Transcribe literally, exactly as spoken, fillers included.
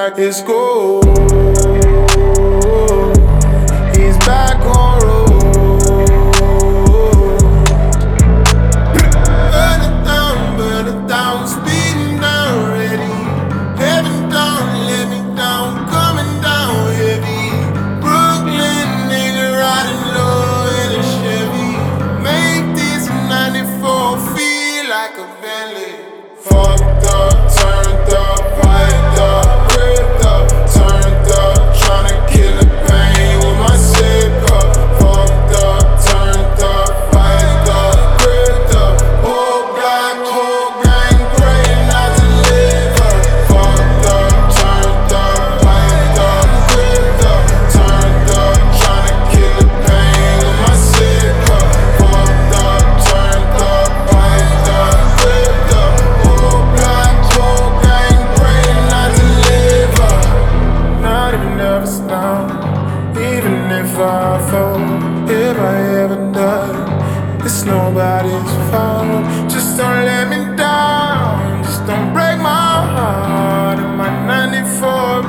It's cool. He's back on road. Burn it down, burn it down, speeding down, ready. Heaven down, let me down, coming down heavy. Brooklyn nigga riding low in a Chevy. Make this ninety-four feel like a Bentley. Fucked up, turned up, piped up, ripped up, turned up, tryna kill the pain with my sick up. Fucked up, turned up, piped up, ripped up, whole block, whole gang, praying not to live up. Fucked up, turned up, piped up, ripped up, turned up, tryna kill the pain with my sick up. Fucked up, turned up, piped up, ripped up, whole block, whole gang, praying not to live up. Not even nervous now, even if I fall, if I ever die, it's nobody's fault. Just don't let me down, just don't break my heart. In my ninety-four